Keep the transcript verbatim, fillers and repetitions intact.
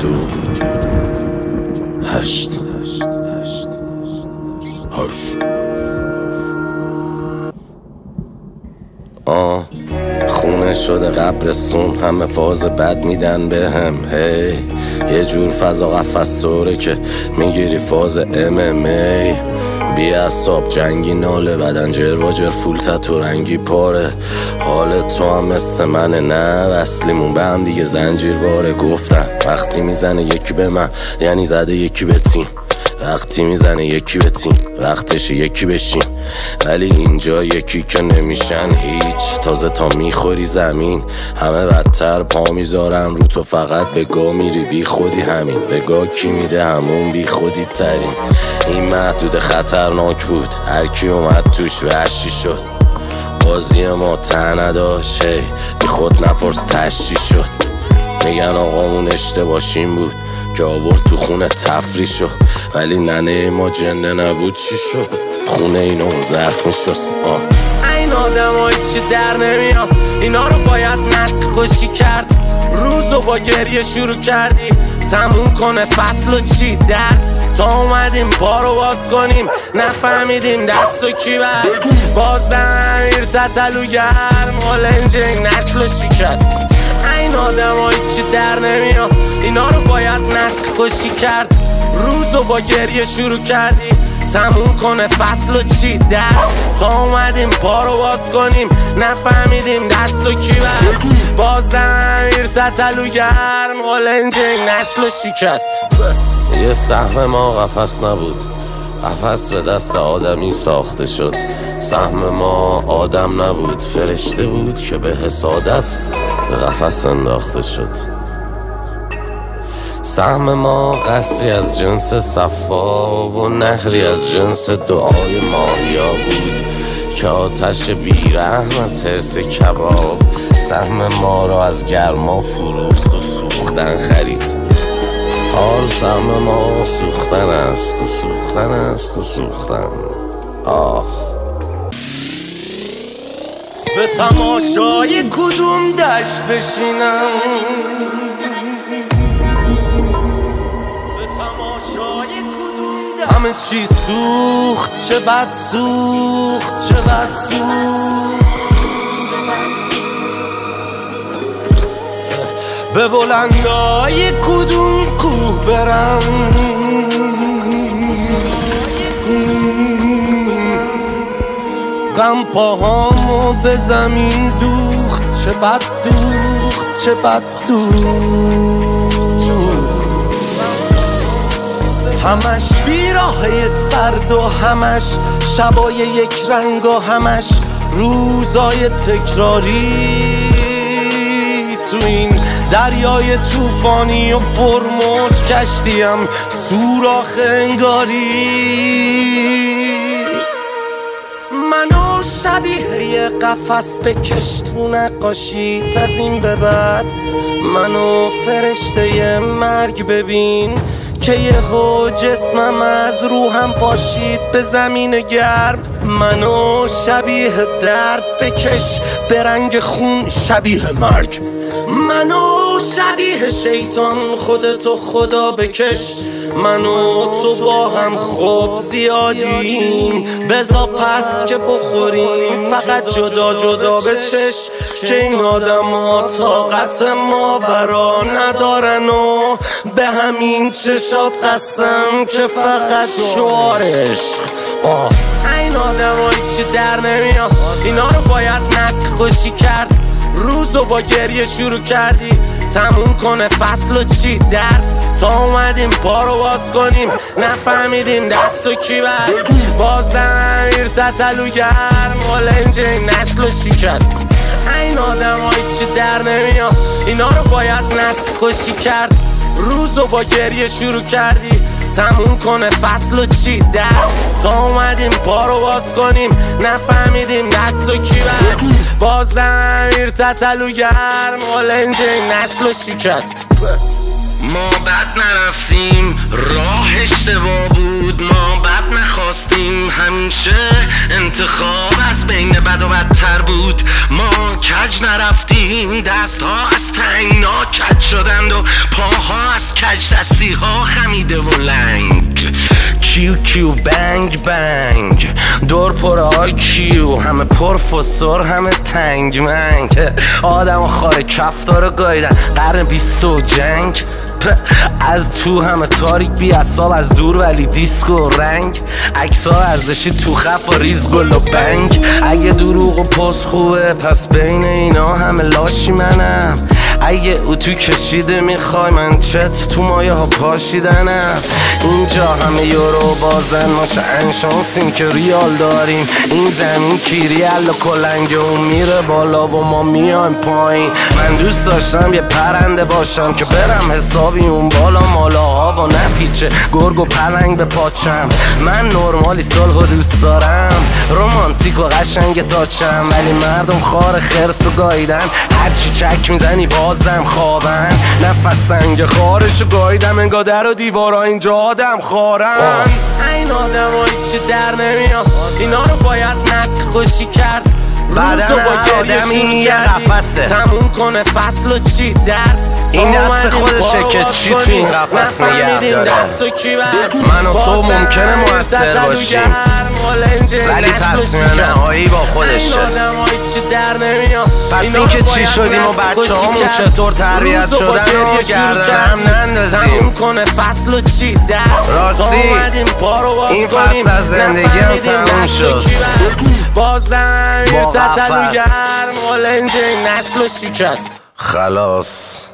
هفتاد هشت هشت آه خونه شده قبرستون، همه فاز بد میدن به هم. هی یه جور فضا قفص طوره که میگیری فاز ام ام ای. بی اصاب جنگی ناله بدن جرواجر فول تتو رنگی پاره. حال تو هم مثل منه نه وصلیمون به هم دیگه زنجیر واره. گفتم وقتی میزنه یکی به من یعنی زده یکی به تیم، وقتی میزنه یکی به تیم وقتش یکی بشیم. ولی اینجا یکی که نمیشن هیچ، تازه تا میخوری زمین همه بدتر پا میذارن رو تو، فقط به گا میری بی خودی. همین به گا کی میده همون بی خودی ترین. این محدود خطرناک بود، هر کی اومد توش وحشی شد. بازی ما ته نداشت، هی بی خود نپرس تشی شد. میگن آقامون اشتباهشیم بود که آورد تو خونه تفریح شد، ولی ننه ما جنده نبود چی شد؟ خونه اینو ظرف میشست. این آدم ها هیچی در نمیاد، اینا رو باید نسل کشی کرد. روزو با گریه شروع کردی تموم کنه فصل و چی درد. تا اومدیم پا رو باز کنیم نفهمیدیم دست و کی بست. بازم امیر تتلوگر مالنجنگ نسل و شکست. این آدم ها هیچی در نمیاد، اینا رو باید نسل کشی کرد. روزو با گریه شروع کردی تموم کنه فصل و چی درد. تا اومدیم پا رو باز کنیم نفهمیدیم دست و کی بست. بازم امیر تتلوگر مالنجنگ نسل و شکست. یه سهم ما قفس نبود، قفس به دست آدمی ساخته شد. سهم ما آدم نبود، فرشته بود که به حسادت به قفس انداخته شد. سهم ما قصری از جنس صفا و نهری از جنس دعای ماهیا بود که آتش بیرحم از حرص کباب سهم ما را از گرما فروخت و سوختن خرید. حال سهم ما سوختن است و سوختن است و سوختن. آه به تماشای کدوم دشت بشینم، به تماشای کدوم دشت. همه چی سوخت چه بد سوخت چه بد سوخت. به بلندای کدوم کوه برم، غم پاهامو به زمین دوخت چه بد دوخت چه بد دوخت. همش بیراهه سرد و همش شبای یک رنگ و همش روزای تکراری. تو این دریای طوفانی و پرموج کشتیم سوراخ انگاری. منو شبیه یه قفس بکش تو نقاشیت از این به بعد. منو فرشته مرگ ببین که یهو جسمم از روحم پاشید به زمین گرم. منو شبیه درد بکش به رنگ خون شبیه مرگ. منو شبیه شیطان خودتو خدا بکش. منو تو با هم خوب زیادیم، بزا پس که بخوریم فقط جدا جدا بچش. که این آدم ها طاقت ماورا ندارن و به همین چشات قسم که فقط شعارش. این آدم ها هیچی در نمیاد، اینا رو باید نسل کشی کرد. روزو با گریه شروع کردی تموم کنه فصل و چی درد. تا اومدیم پا رو باز کنیم نفهمیدیم دست و کی بست. بازم امیر تتلوگر مالنجنگ نسل و شکست. این آدم ها هیچی در نمیاد، اینا رو باید نسل کشی کرد. روزو با گریه شروع کردی تموم کنه فصل و چی درد. تا اومدیم پا رو باز کنیم نفهمیدیم دست و کی بست. بازم امیر تتلوگر مالنجنگ نسل و شکست. ما بد نرفتیم راه اشتباه بود، ما بد نخواستیم همیشه انتخاب از بین بد و بدتر بود. ما کج نرفتیم، دست ها از تنگنا کج شدند و پاها از کج دستی ها خمیده و لنگ. کیو کیو بنگ بنگ دور پر آی کیو، همه پر فسور همه تنگ منگ. آدم و خاره کفتارو گایدن قرن بیست و جنگ. از تو همه تاریک بی اصاب، از دور ولی دیسک و رنگ. عکس‌ها ارزشی تو خف و ریز گل و بنگ. اگه دروغ و پست خوبه پس بین اینا همه لاشی منم. اگه اتو کشیده میخوای من چت تو مایه ها پاشیدنم. اینجا همه یورو بازن، ما چه انشانسیم که ریال داریم. این زمین کیریال و کلنگه و میره بالا و ما میایم پایین. من دوست داشتم یه پرنده باشم که برم حسابی اون بالا مالاها و نپیچه گرگ و پلنگ به پاچم. من نرمالی صلح و دوست دارم، رومانتیک و قشنگ تاچم. ولی مردم خار خرس و گایدن، هرچی چک میزنی بازم خوابن. نفس سنگ خارشو گایدم، انگا در و دیوارا اینجا آدم خارن. این آدم ها هیچی در نمیاد، اینا رو باید نسل خوشی کرد. بعدم آدمی یه قفصه تموم کنه فصل و چی درد. این دست خودشه که چی تو این قفص نگه داره. من و تو ممکنه موثر باشیم ولی تصمیم نهایی با خودشه. پس این که چی شدیم و بچه همون چطور تربیت شدن و گردن هم نندازیم. فصل و چی درد. راستی این فصل از زندگی هم تموم شد. بازم یه تتلوگر مالنج نسل و شکست. خلاص